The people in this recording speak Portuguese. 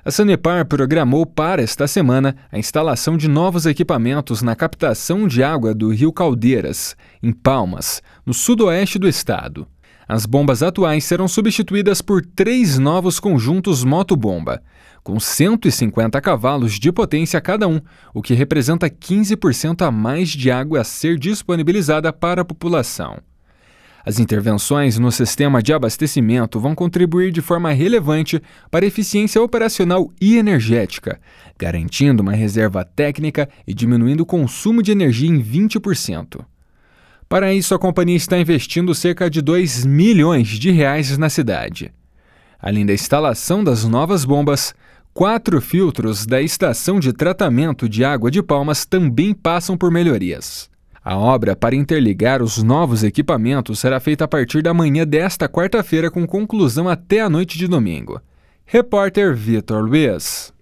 A Sanepar programou para esta semana a instalação de novos equipamentos na captação de água do Rio Caldeiras, em Palmas, no sudoeste do estado. As bombas atuais serão substituídas por 3 novos conjuntos motobomba, com 150 cavalos de potência cada um, o que representa 15% a mais de água a ser disponibilizada para a população. As intervenções no sistema de abastecimento vão contribuir de forma relevante para a eficiência operacional e energética, garantindo uma reserva técnica e diminuindo o consumo de energia em 20%. Para isso, a companhia está investindo cerca de R$2 milhões na cidade. Além da instalação das novas bombas, 4 filtros da estação de tratamento de água de Palmas também passam por melhorias. A obra para interligar os novos equipamentos será feita a partir da manhã desta quarta-feira, com conclusão até a noite de domingo. Repórter Vitor Luiz.